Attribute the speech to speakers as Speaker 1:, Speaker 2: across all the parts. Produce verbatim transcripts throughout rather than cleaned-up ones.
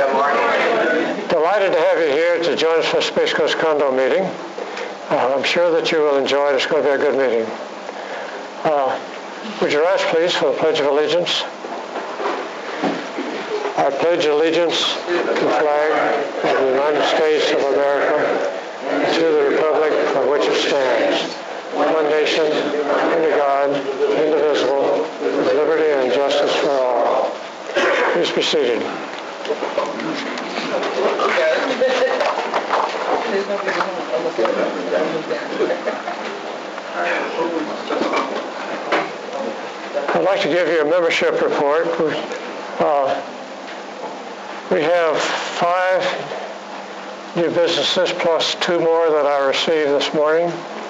Speaker 1: Good morning.
Speaker 2: Delighted to have you here to join us for the Space Coast Condo meeting. Uh, I'm sure that you will enjoy it. It's going to be a good meeting. Uh, would you rise, please, for the Pledge of Allegiance? I pledge allegiance to the flag of the United States of America and to the republic for which it stands, one nation, under God, indivisible, with liberty and justice for all. Please be seated. I'd like to give you a membership report. Uh, we have five new businesses plus two more that I received this morning.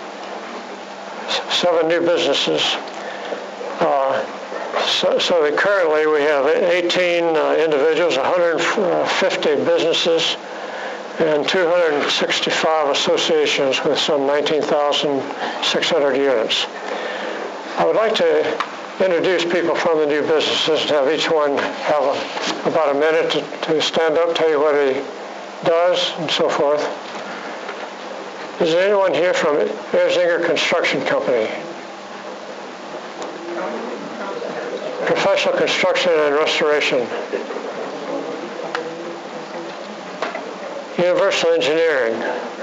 Speaker 2: Seven new businesses. Uh, so, so that currently we have eighteen uh, individuals, one hundred fifty businesses, and two hundred sixty-five associations with some nineteen thousand six hundred units. I would like to introduce people from the new businesses and have each one have a, about a minute to, to stand up, tell you what he does, and so forth. Is there anyone here from Erzinger Construction Company? Professional Construction and Restoration. Universal Engineering.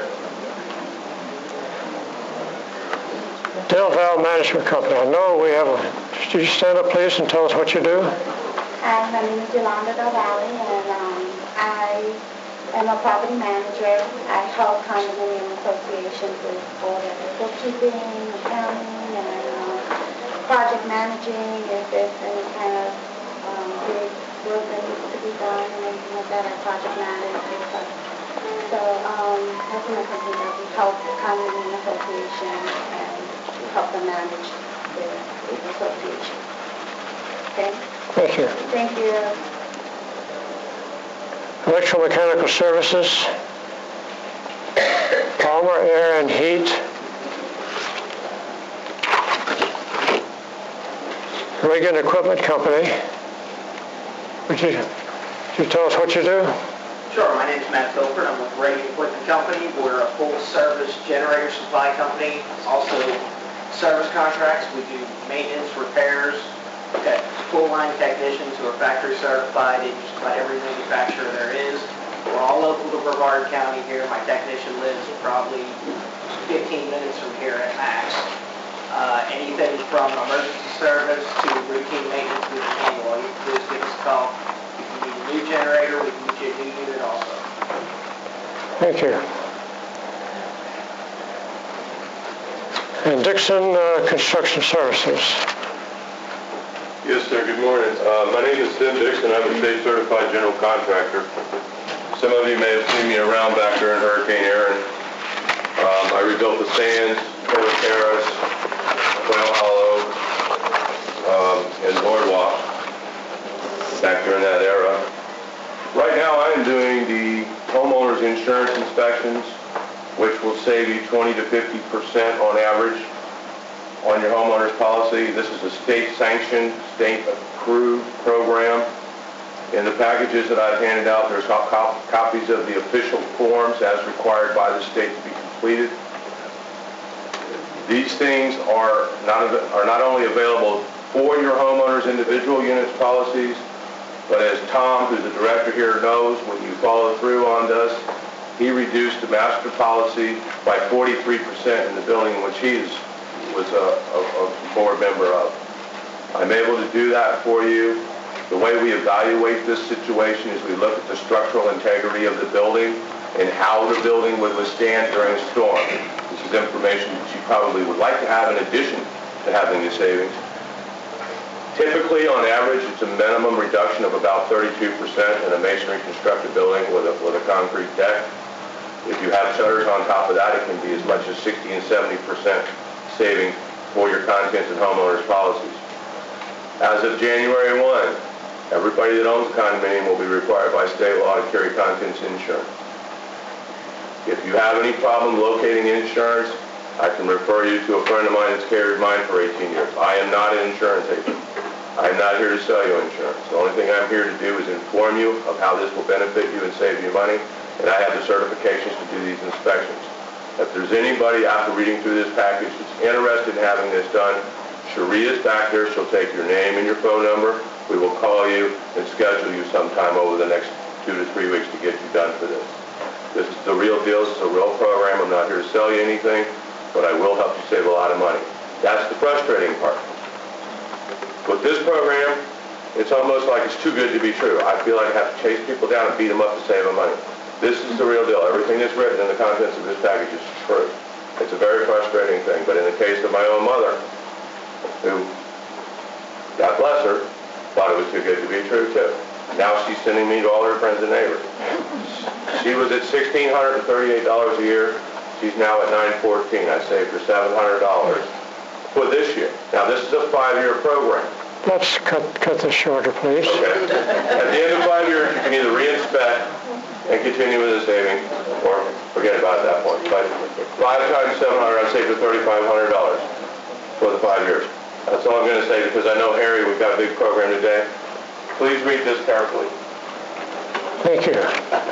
Speaker 2: Del Val Management Company. I know we have a... Could you stand up, please, and tell us what you do?
Speaker 3: Hi, my name is Yolanda Del Valle, and um, I am a property manager. I help condominium associations with all the bookkeeping, accounting, and uh, project managing. If there's any kind of um, big work that needs to be done and anything like that, I project manage. So um, that's my company that we help condominium associations and we help them manage their association. Okay?
Speaker 2: Thank you.
Speaker 3: Thank you.
Speaker 2: Electromechanical Services. Palmer Air and Heat. Reagan Equipment Company. Would you, would you tell us what you do?
Speaker 1: Sure, my name is Matt Filford. I'm with Reagan Equipment Company. We're a full-service generator supply company. Also, service contracts. We do maintenance, repairs, okay, full-line technicians who are factory certified in just about every manufacturer there is. We're all local to Brevard County here. My technician lives probably fifteen minutes from here at max. Uh, anything from emergency service to routine maintenance with the manual. All you can do is give us a call. If you need a new generator, we can get you a new unit also.
Speaker 2: Thank you. And Dixon uh, Construction Services.
Speaker 4: Yes, sir. Good morning. Uh, my name is Tim Dixon. I'm a state certified general contractor. Some of you may have seen me around back during Hurricane Aaron. Um, I rebuilt the Sands, Taylor Terrace, Quail Hollow, um, and Boardwalk back during that era. Right now, I am doing the homeowners insurance inspections, which will save you twenty to fifty percent on average on your homeowner's policy. This is a state-sanctioned, state-approved program. In the packages that I've handed out, there's copies of the official forms as required by the state to be completed. These things are not, are not only available for your homeowner's individual units policies, but as Tom, who's the director here, knows, when you follow through on this, he reduced the master policy by forty-three percent in the building in which he is, was a, a, a board member of. I'm able to do that for you. The way we evaluate this situation is we look at the structural integrity of the building and how the building would withstand during a storm. This is information that you probably would like to have in addition to having the savings. Typically, on average, it's a minimum reduction of about thirty-two percent in a masonry constructed building with a, with a concrete deck. If you have shutters on top of that, it can be as much as sixty and seventy percent saving for your contents and homeowners policies. As of January first, everybody that owns a condominium will be required by state law to carry contents insurance. If you have any problem locating insurance, I can refer you to a friend of mine that's carried mine for eighteen years. I am not an insurance agent. I'm not here to sell you insurance. The only thing I'm here to do is inform you of how this will benefit you and save you money, and I have the certifications to do these inspections. If there's anybody after reading through this package that's interested in having this done, Cherie is back there. She'll take your name and your phone number. We will call you and schedule you sometime over the next two to three weeks to get you done for this. This is the real deal. This is a real program. I'm not here to sell you anything, but I will help you save a lot of money. That's the frustrating part. With this program, it's almost like it's too good to be true. I feel like I have to chase people down and beat them up to save them money. This is the real deal. Everything that's written in the contents of this package is true. It's a very frustrating thing, but in the case of my own mother, who, God bless her, thought it was too good to be true too. Now she's sending me to all her friends and neighbors. She was at one thousand six hundred thirty-eight dollars a year. She's now at nine hundred fourteen dollars. I saved her seven hundred dollars for this year. Now this is a five-year program.
Speaker 2: Let's cut, cut this shorter, please.
Speaker 4: Okay. At the end of five years, you can either re-inspect and continue with the saving, or forget about it at that point. But five times seven hundred, I saved her thirty-five hundred dollars for the five years. That's all I'm going to say, because I know, Harry, we've got a big program today. Please read this carefully.
Speaker 2: Thank you.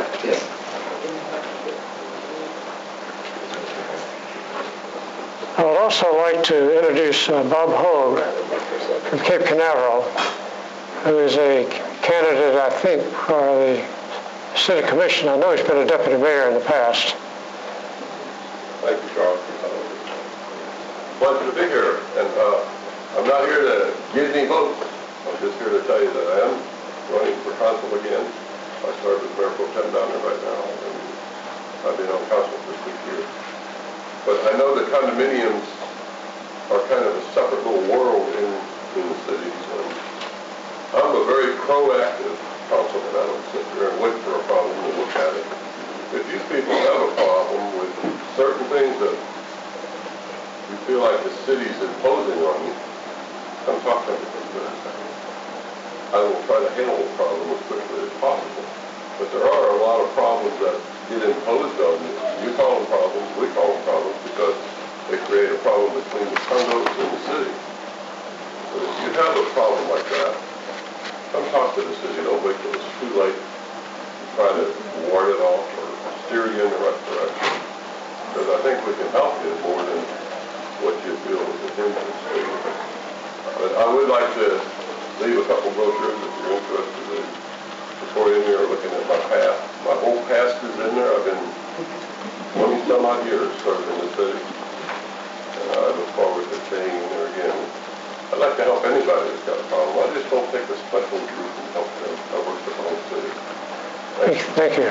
Speaker 2: I would also like to introduce uh, Bob Hogue from Cape Canaveral, who is a candidate, I think, for the City Commission. I know he's been a deputy mayor in the past.
Speaker 5: Thank you, Charles. Pleasure to be here, and uh, I'm not here to get any votes. I'm just here to tell you that I am running for council again. I serve as mayor pro tem down there right now, and I've been on council for six years. But I know that condominiums are kind of a separate little world in, in the cities, and I'm a very proactive councilman. I don't sit there and wait for a problem and look at it. If you people have a problem with certain things that you feel like the city's imposing on you, come talk to me. I will try to handle the problem as quickly as possible. But there are a lot of problems that get imposed on you. You call them problems, we call them problems, because they create a problem between the condos and the city. But if you have a problem like that, come talk to the city. Don't wait till it's too late to try to ward it off or steer you in the right direction. Because I think we can help you more than what you feel is a hindrance to you. But I would like to leave a couple brochures if you're interested in supporting me or looking at my past. My whole past is in there. I've been twenty some odd years serving the city, and I look forward to staying in there again. I'd like to help anybody that's got a problem. I just don't take a special group and help them. I work for the whole city. Thank you.
Speaker 2: Thank you.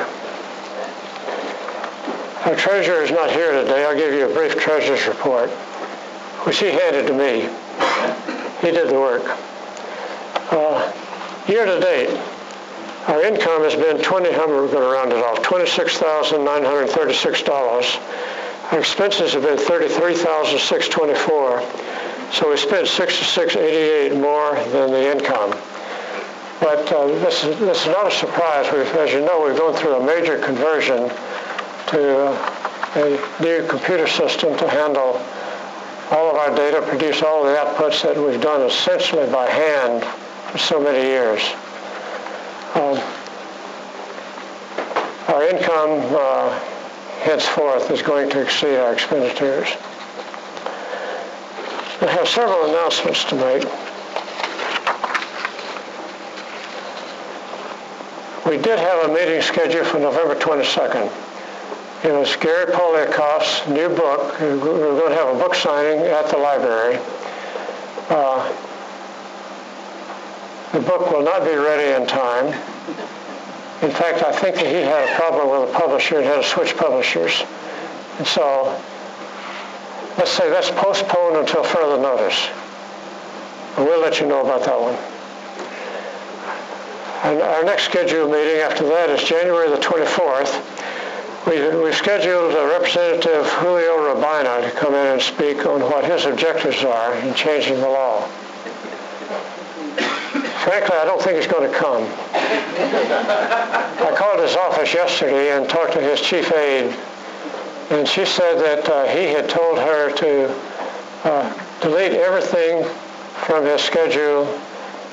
Speaker 2: Our treasurer is not here today. I'll give you a brief treasurer's report, which he handed to me. He did the work. Uh, year to date, our income has been twenty, we're going to round it off, twenty-six thousand nine hundred thirty-six dollars. Our expenses have been thirty-three thousand six hundred twenty-four dollars. So we spent sixty-six eighty-eight more than the income. But uh, this, is, this is not a surprise. We've, as you know, we've gone through a major conversion to uh, a new computer system to handle all of our data, produce all of the outputs that we've done essentially by hand for so many years. Um, our income uh, henceforth is going to exceed our expenditures. I have several announcements to make. We did have a meeting scheduled for November twenty-second. It was Gary Polyakoff's new book. We were going to have a book signing at the library. Uh, the book will not be ready in time. In fact, I think that he had a problem with a publisher and had to switch publishers. And so, let's say that's postponed until further notice. And we'll let you know about that one. And our next scheduled meeting after that is January the twenty-fourth. We, we've scheduled uh, Representative Julio Rabina to come in and speak on what his objectives are in changing the law. Frankly, I don't think he's going to come. I called his office yesterday and talked to his chief aide, and she said that uh, he had told her to uh, delete everything from his schedule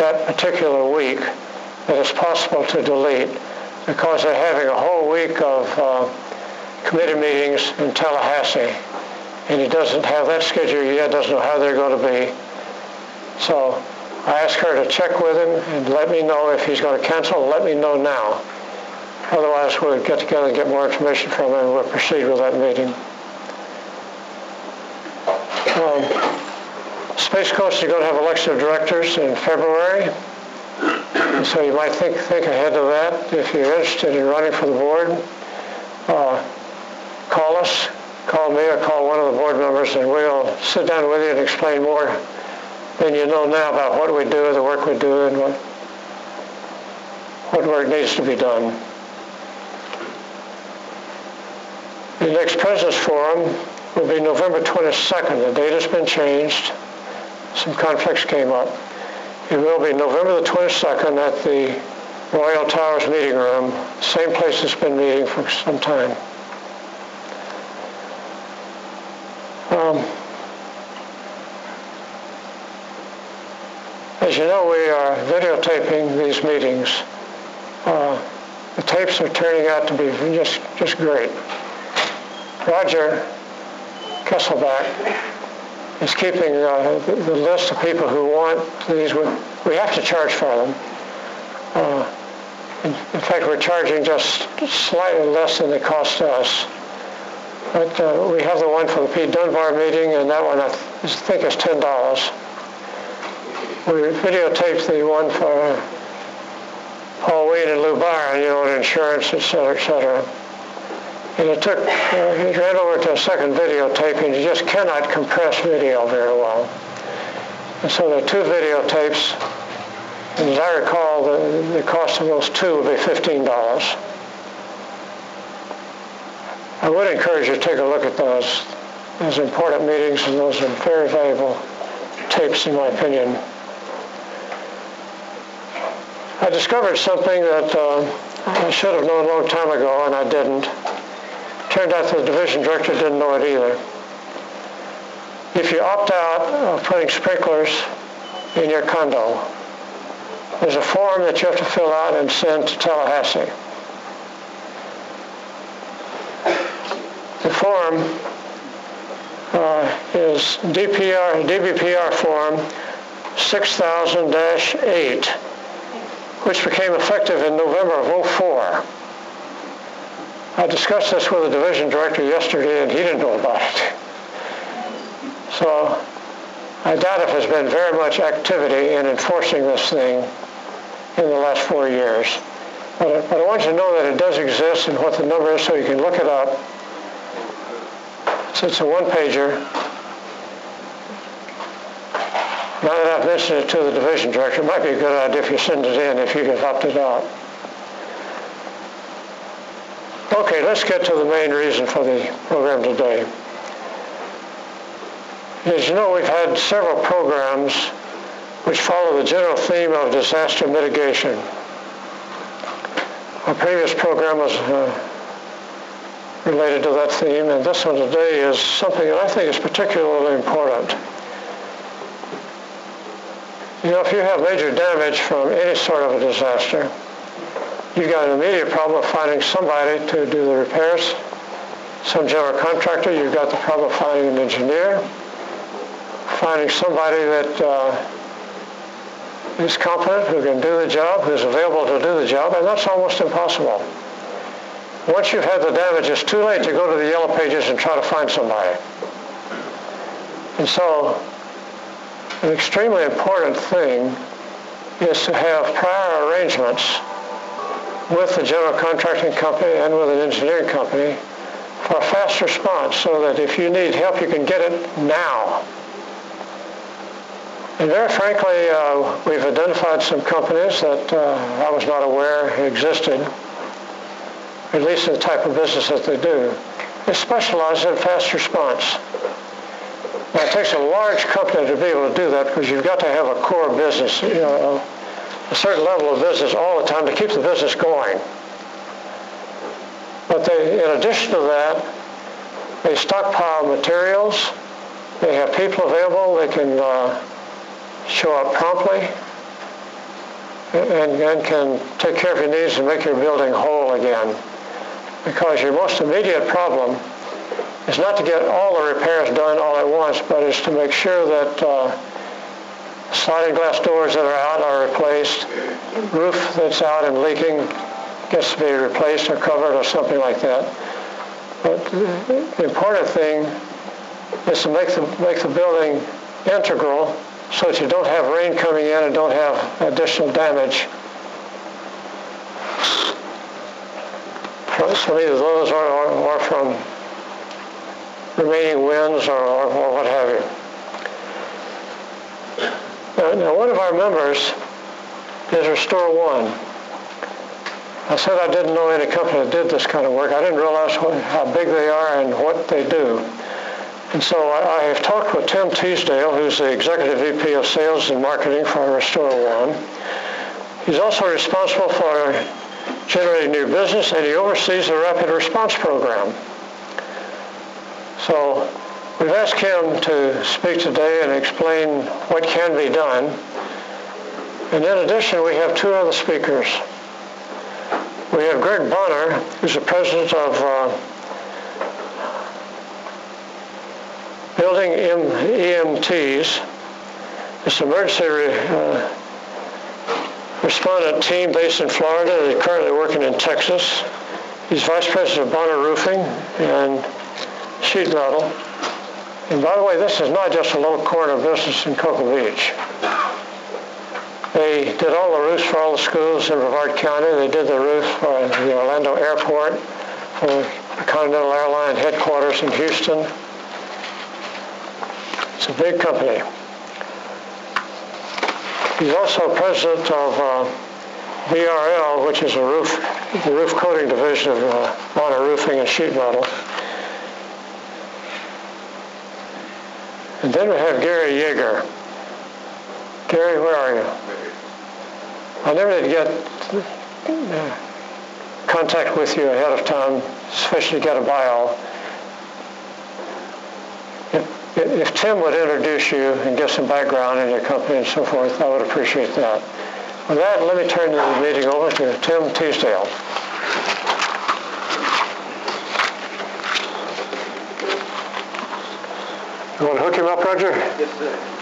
Speaker 2: that particular week that it's possible to delete, because they're having a whole week of uh, committee meetings in Tallahassee, and he doesn't have that schedule yet, doesn't know how they're going to be. So I asked her to check with him and let me know if he's going to cancel. Let me know now. Otherwise, we'll get together and get more information from him, and we'll proceed with that meeting. Um, Space Coast is going to have election of directors in February. And so you might think think ahead of that. If you're interested in running for the board, uh, call us, call me, or call one of the board members, and we'll sit down with you and explain more than you know now about what we do, the work we do, and what what work needs to be done. The next President's Forum will be November twenty-second. The date has been changed. Some conflicts came up. It will be November the twenty-second at the Royal Towers meeting room, same place it's been meeting for some time. Um, as you know, we are videotaping these meetings. Uh, the tapes are turning out to be just, just great. Roger Kesselback is keeping uh, the, the list of people who want these. We have to charge for them. Uh, in, in fact, we're charging just slightly less than they cost us. But uh, we have the one for the Pete Dunbar meeting, and that one I th- think is ten dollars. We videotaped the one for Paul Wayne and Lou Byron, you know, on insurance, et cetera, et cetera. And it took, uh, he ran over to a second videotape, and you just cannot compress video very well. And so there are two videotapes, and as I recall, the, the cost of those two would be fifteen dollars. I would encourage you to take a look at those. Those important meetings, and those are very valuable tapes, in my opinion. I discovered something that uh, I should have known a long time ago, and I didn't. Turned out the division director didn't know it either. If you opt out of putting sprinklers in your condo, there's a form that you have to fill out and send to Tallahassee. The form uh, is D P R, D B P R form six thousand dash eight, which became effective in November of oh four. I discussed this with the division director yesterday, and he didn't know about it. So I doubt if there's been very much activity in enforcing this thing in the last four years. But, but I want you to know that it does exist and what the number is so you can look it up. So it's a one-pager. Now that I've mentioned it to the division director, it might be a good idea if you send it in if you have opted out. Okay, let's get to the main reason for the program today. As you know, we've had several programs which follow the general theme of disaster mitigation. Our previous program was uh, related to that theme, and this one today is something that I think is particularly important. You know, if you have major damage from any sort of a disaster, you've got an immediate problem of finding somebody to do the repairs, some general contractor. You've got the problem of finding an engineer, finding somebody that uh, is competent, who can do the job, who's available to do the job, and that's almost impossible. Once you've had the damage, it's too late to go to the yellow pages and try to find somebody. And so, an extremely important thing is to have prior arrangements with the general contracting company and with an engineering company for a fast response, so that if you need help, you can get it now. And very frankly, uh, we've identified some companies that uh, I was not aware existed, at least in the type of business that they do. They specialize in fast response. Now, it takes a large company to be able to do that, because you've got to have a core business, you know, a certain level of business all the time to keep the business going. But they, in addition to that, they stockpile materials. They have people available. They can uh, show up promptly. and, and can take care of your needs and make your building whole again. Because your most immediate problem is not to get all the repairs done all at once, but is to make sure that uh, sliding glass doors that are out are replaced, roof that's out and leaking gets to be replaced or covered or something like that. But the important thing is to make the, make the building integral so that you don't have rain coming in and don't have additional damage. So either those or, or, or from remaining winds or, or, or what have you. Now, now, one of our members is Restore One. I said I didn't know any company that did this kind of work. I didn't realize what, how big they are and what they do. And so I, I have talked with Tim Teasdale, who's the Executive V P of Sales and Marketing for Restore One. He's also responsible for generating new business, and he oversees the Rapid Response Program. So we've asked him to speak today and explain what can be done. And in addition, we have two other speakers. We have Greg Bonner, who's the president of uh, Building E M Ts. It's an emergency re, uh, respondent team based in Florida. They're currently working in Texas. He's vice president of Bonner Roofing and Sheet Metal. And by the way, this is not just a little corner business in Cocoa Beach. They did all the roofs for all the schools in Brevard County. They did the roof for the Orlando Airport, for the Continental Airline headquarters in Houston. It's a big company. He's also president of uh, B R L, which is a roof, the roof coating division of uh, Bonner Roofing and Sheet Metal. And then we have Gary Yeager. Gary, where are you? I never did get uh, contact with you ahead of time, especially to get a bio. If, if Tim would introduce you and give some background in your company and so forth, I would appreciate that. With that, let me turn the meeting over to Tim Teasdale. You want to hook him up, Roger?
Speaker 1: Yes, sir.